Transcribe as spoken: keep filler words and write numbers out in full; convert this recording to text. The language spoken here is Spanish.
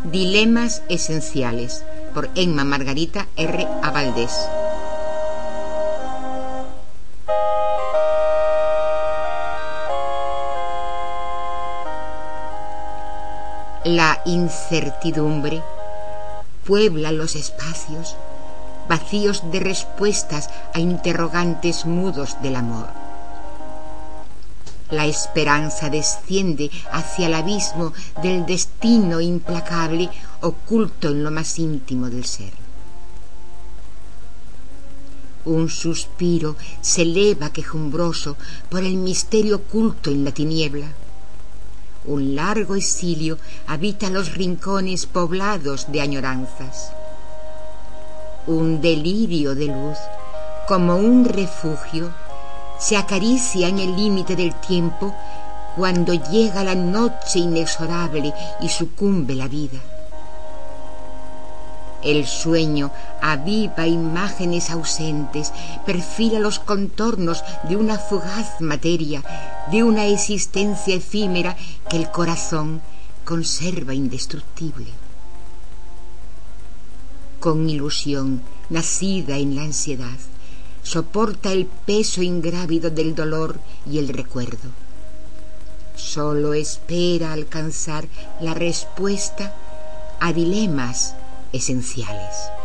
Dilemas esenciales, por Emma Margarita R. A. Valdés. La incertidumbre puebla los espacios vacíos de respuestas a interrogantes mudos del amor. La esperanza desciende hacia el abismo del destino implacable oculto en lo más íntimo del ser. Un suspiro se eleva quejumbroso por el misterio oculto en la tiniebla. Un largo exilio habita los rincones poblados de añoranzas. Un delirio de luz, como un refugio, se acaricia en el límite del tiempo cuando llega la noche inexorable y sucumbe la vida. El sueño aviva imágenes ausentes, perfila los contornos de una fugaz materia, de una existencia efímera que el corazón conserva indestructible. Con ilusión, nacida en la ansiedad, soporta el peso ingrávido del dolor y el recuerdo. Solo espera alcanzar la respuesta a dilemas esenciales.